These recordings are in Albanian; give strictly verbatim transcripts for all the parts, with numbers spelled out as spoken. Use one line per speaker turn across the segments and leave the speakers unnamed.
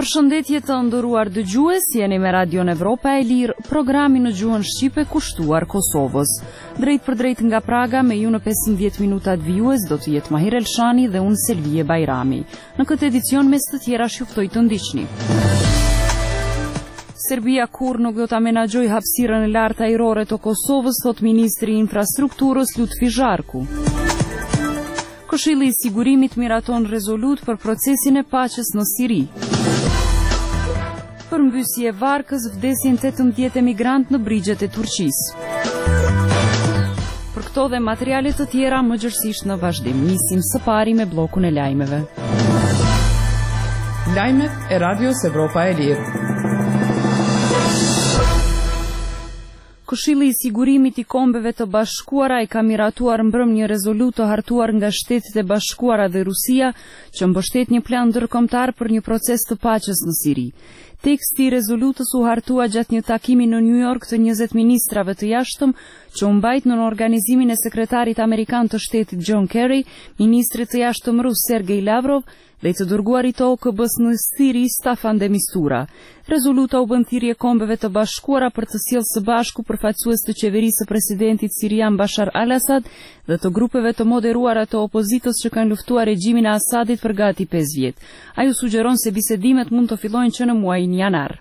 Përshëndetje të nderuar dëgjues, jeni me Radion Evropa e Lirë, programi në gjuhën shqipe kushtuar Kosovës. Drejt për drejt nga Praga, me ju në pesëmbëdhjetë minutat vijues do të jetë Mahir Elshani dhe unë Selvije Bajrami. Në këtë edicion mes të tjera shuftoj të ndiqni. Serbia kur nuk do ta menaxhoj hapësirën e lartë ajrore të Kosovës, thot ministri i infrastrukturës Lutfi Zharku. Këshilli i Sigurimit miraton rezolut për procesin e paqes në Siri. Përmbysje e varkës vdesin tetëmbëdhjetë emigrant në brigjet e Turqisë. Për këto dhe materiale të tjera më gjërësisht në vazhdim, nisim së pari me bllokun e lajmeve.
Lajmet e Radios Evropa e Lirë.
Këshilli i Sigurimit i Kombeve të Bashkuara e ka miratuar mbrëm një rezolut të hartuar nga Shtetet e Bashkuara dhe Rusia, që mbështet një plan ndërkombëtar për një proces të paqes në Siri. Teksti i rezolutës u hartua gjatë një takimi në New York të njëzet ministrave të jashtëm, që u mbajt në organizimin e sekretarit amerikan të shtetit John Kerry, ministrit të jashtëm rus Sergej Lavrov dhe të dërguarit të O K B-s në Siri Staffan de Mistura. Rezoluta u bën thirrje Kombeve të Bashkuara për të sjellë së bashku përfaqësues të qeverisë së presidentit sirian Bashar al-Assad dhe të grupeve të moderuara të opozitës që kanë luftuar regjimin e Asadit për gati pesë vjet. Ai u sugjeron se bisedimet mund të fillojnë që në muajin janar.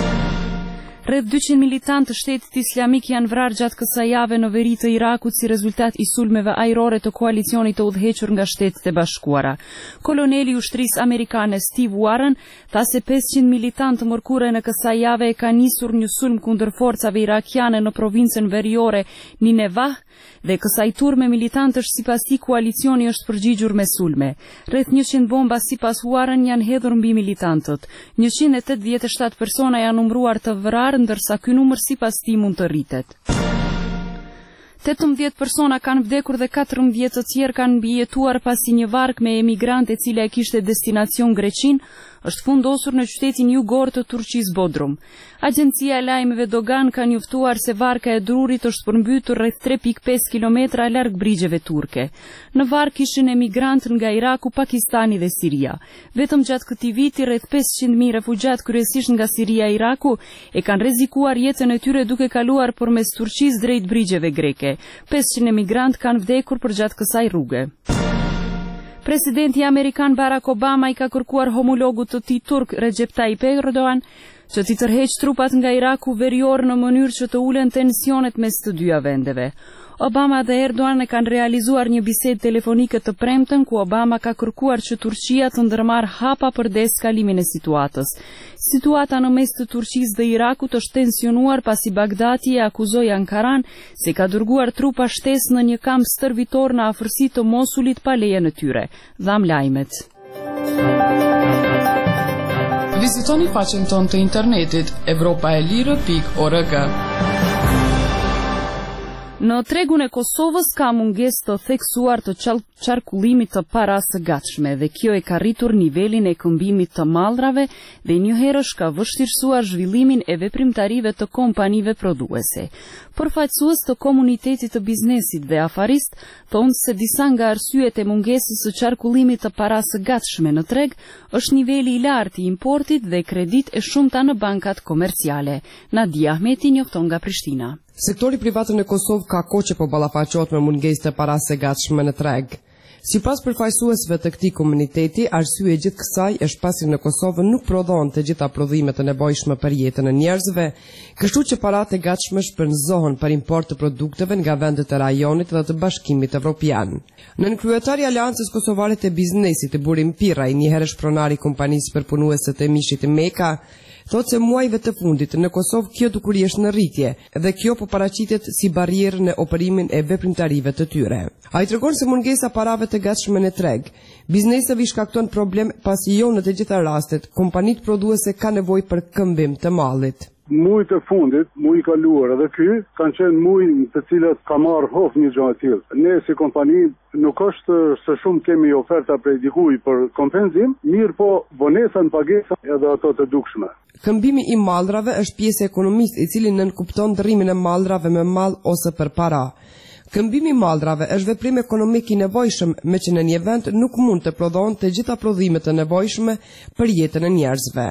Rreth dyqind militantë të Shtetit Islamik janë vrarë gjatë kësaj jave në veri të Irakut si rezultat i sulmeve ajrore të koalicionit të udhëhequr nga Shtetet e Bashkuara. Koloneli i ushtrisë amerikane Steve Warren tha se pesëqind militantë mërkure në kësaj jave e ka nisur një sulm kundër forcave irakiane në provincën veriore Nineveh dhe kësaj turme militantësh sipas tij koalicioni është përgjigjur me sulme. Rreth njëqind bomba sipas Warren janë hedhur mbi militantët. njëqind e tetëdhjetë e shtatë persona janë numëruar të vrarë, ndërsa ky numër sipas tij mund të rritet. tetëmbëdhjetë persona kanë vdekur dhe katërmbëdhjetë të tjerë kanë mbijetuar pasi një vark me emigrant e cila e kishte destinacion Greqinë është fundosur në qytetin jugor të Turqisë Bodrum. Agjencia e lajmeve Dogan ka njoftuar se varka e drurit është përmbytur rreth tre pikë pesë kilometra larg brigjeve turke. Në vark ishin emigrantë nga Iraku, Pakistani dhe Siria. Vetëm gjatë këtij viti rreth pesëqind mijë refugjat kryesisht nga Siria e Iraku e kanë rrezikuar jetën e tyre duke kaluar përmes Turqisë drejt brigjeve greke. pesëqind emigrantë kanë vdekur përgjatë kësaj rruge. Presidenti amerikan Barack Obama i ka kërkuar homologut të tij turk Recep Tayyip Erdogan që t'i tërheqë trupat nga Iraku verior në mënyrë që të ulen tensionet mes të dyja vendeve. Obama dhe Erdogan e kanë realizuar një bisedë telefonike të premten ku Obama ka kërkuar që Turqia të ndërmarrë hapa për deeskalimin e situatës. Situata në mes të Turqisë dhe Irakut është tensionuar pasi Bagdati e akuzoi Ankaran se ka dërguar trupa shtesë në një kamp stërvitor në afërsi të Mosulit pa lejen e tyre. Dham lajmet.
Vizitoni faqen tonë të internetit evropa e lirë pikë org.
Në tregun e Kosovës ka mungesë të theksuar të qarkullimit të parasë së gatshme dhe kjo e ka rritur nivelin e këmbimit të mallrave dhe njëherësh ka vështirësuar zhvillimin e veprimtarive të kompanive prodhuese. Përfaqësues të komunitetit të biznesit dhe afarist thonë se disa nga arsyet e mungesës së qarkullimit të parasë së gatshme në treg është niveli i lartë i importit dhe kredit e shumta në bankat komerciale. Nadia Ahmeti njofton nga Prishtina.
Sektori privat në Kosovë ka kohë që po ballafaqohet me mungesë të parasë së gatshme në treg. Sipas përfaqësuesve të këtij komuniteti, arsyeja e gjithë kësaj është pasi në Kosovë nuk prodhohen të gjitha prodhimet e nevojshme për jetën e njerëzve, kështu që paratë e gatshme shpenzohen për import të produkteve nga vendet e rajonit dhe të Bashkimit Evropian. Nën kryetari i Aleancës Kosovare të Biznesit, Burim Pirraj, njëherësh pronari i kompanisë përpunuese të mishit Meka, thotë se muajve të fundit në Kosovë kjo dukuri është në rritje dhe kjo po paraqitet si barrierë në operimin e veprimtarive të tyre. Ai tregon se mungesa parave të gatshme në treg bizneseve i shkakton problem pasi jo në të gjitha rastet kompanitë prodhuese ka nevojë për këmbim të mallit.
Muajt e fundit, muaj i kaluar edhe ky, kanë qenë muaj të cilët ka marrë hof një gjë e tillë. Ne si kompani nuk është se shumë kemi oferta prej dikujt për kompenzim, mirë po vonesa në pagesa edhe ato të dukshme.
Këmbimi i mallrave është pjesë e ekonomisë i cili nënkupton ndërrimin e mallrave me mall ose për para. Këmbimi i mallrave është veprim ekonomik i nevojshëm, me që në një vend nuk mund të prodhohen të gjitha prodhimet e nevojshme për jetën e njerëzve.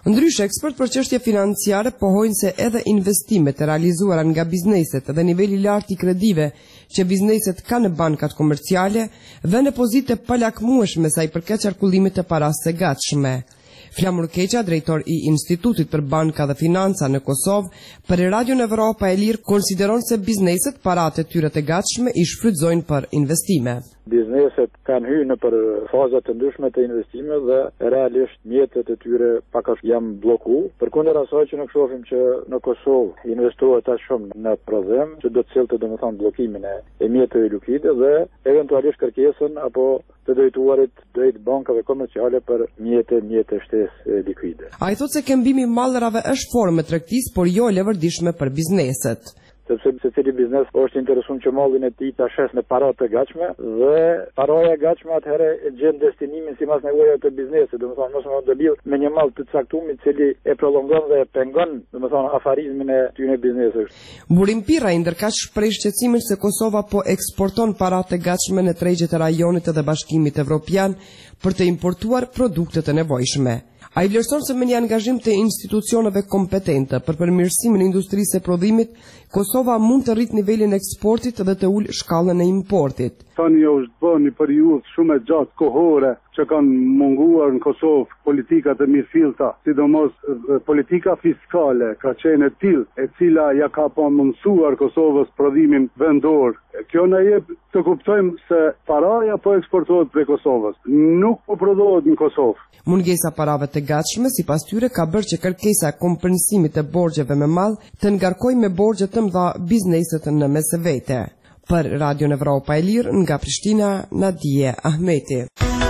Ndryshe, ekspert për çështje financiare pohojnë se edhe investimet e realizuara nga bizneset dhe niveli i lartë i kredive që bizneset kanë në bankat komerciale dhe në pozite palakmueshme sa i përket qarkullimit të parasë së gatshme. Flamur Keqa, drejtor i Institutit për Banka dhe Financa në Kosovë, për Radion Evropa e Lirë konsideron se bizneset paratë e tyre të gatshme i shfrytëzojnë për investime.
Bizneset kanë hyrë në për fazat të ndryshme të investime dhe realisht mjetet e tyre pak a janë bloku. Përkundër asaj që ne shohim që në Kosovë investohet aq shumë në prodhim, që do të cilëtë domethënë bllokimin e mjeteve likvide dhe eventualisht kërkesën apo të drejtuarit drejt bankave komerciale për mjete, mjete shtesë likvide.
Ai thotë se kembimi i mallrave është formë e tregtisë, por jo e levërdishme për bizneset.
Sepse secili biznes është interesuar që mallin e tij ta shes me para të gatshme dhe paraja e gatshme atëherë e gjen destinimin sipas nevojave të biznesit, domethënë mos më do lidh me një mall të caktuar i cili e prolongon dhe e pengon, domethënë afarizmin e tyre biznesit.
Burim Pirra i ndërkaq shpreh shqetësimin se Kosova po eksporton para të gatshme në tregjet e rajonit dhe Bashkimit Evropian për të importuar produkte të nevojshme. Ai vlerëson se me një angazhim të institucioneve kompetente për përmirësimin e industrisë së prodhimit, Kosova mund të rritë nivelin e eksportit dhe të ulë shkallën e importit.
Tani është bërë një periudhë shumë e gjatë kohore që kanë munguar në Kosovë politikat e mirëfillta, sidomos politika fiskale ka qenë e tillë e cila ja ka pa mundësuar Kosovës prodhimin vendor. Kjo na jep të kuptojmë se paraja po eksportohet prej Kosovës, nuk po prodhohet në Kosovë.
Mungesa parave të gatshme sipas tyre ka bërë që kërkesa e kompensimit të borxheve me mall të ngarkojë me borxhe të mëdha bizneset në mes vete. Për Radion Evropa e Lirë nga Prishtina, Nadije Ahmeti.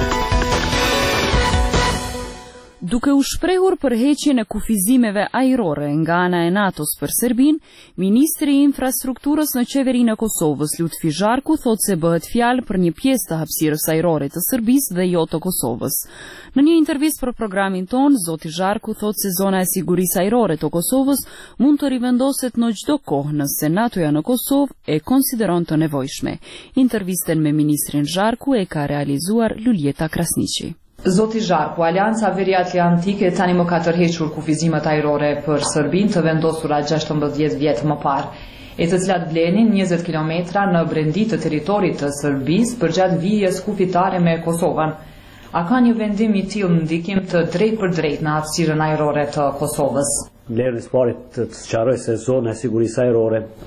Duke u shprehur për heqjen e kufizimeve ajrore nga ana e NATO-s për Serbinë, Ministri i Infrastrukturës në Qeverinë e Kosovës, Lutfi Zharku, thotë se bëhet fjalë për një pjesë të hapësirës ajrore të Serbisë dhe jo të Kosovës. Në një intervistë për programin ton, zoti Zharku thotë se zona e sigurisë ajrore të Kosovës mund të rivendoset në çdo kohë nëse NATO-ja në Kosovë e konsideron të nevojshme. Intervistën me ministrin Zharku e ka realizuar Luljeta Krasniqi.
Zoti Zharku, Alianca Veriatlantik tani më ka tërhequr kufizimet ajrore për Serbinë të vendosura gjashtëmbëdhjetë vjet më parë, e të cilat blenin njëzet kilometra në brendi të teritorit të Serbisë përgjatë vijës kufitare me Kosovën. A ka një vendim i tillë ndikim të drejt për drejt në hapësirën ajrore të Kosovës?
Vlerën e parit të sqaroj se zona e sigurisë ajrore